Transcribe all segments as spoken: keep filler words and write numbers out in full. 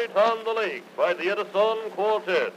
Moonlight on the Lake by the Edison Quartet.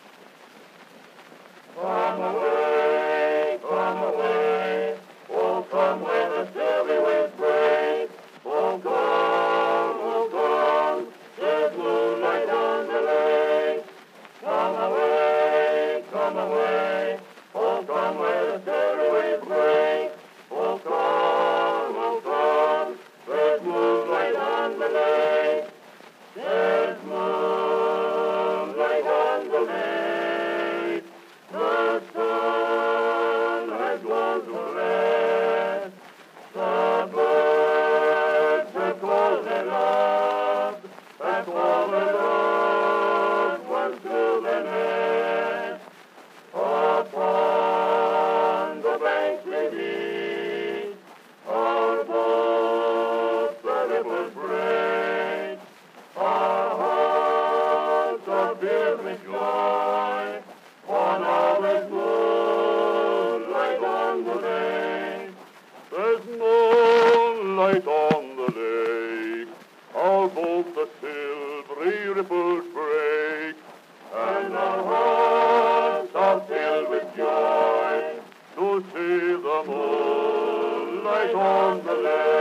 Come away, come away, oh, come where the silvery waves break. Oh, come, oh, come, there's moonlight on the lake. Come away, come away, oh, come where the silvery waves break. Oh, come, oh, come, there's moonlight on the lake. There's moonlight on the lake. The sun has gone to rest. The birds have called their love, and all the loved ones to their nest. Upon the banks beneath, our boats the ripples break. Our hearts are filled with joy, for now there's moonlight on the lake. There's moonlight on the lake, all both the silvery ripples break, And our hearts are filled with joy to see the moonlight on the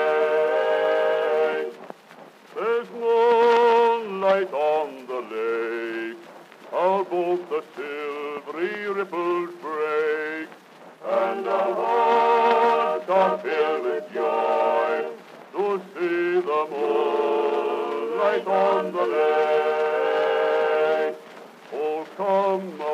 lake. There's moonlight on the lake, all both the silvery ripples break, and our hearts are filled with joy to see the moonlight on the lake. Oh, come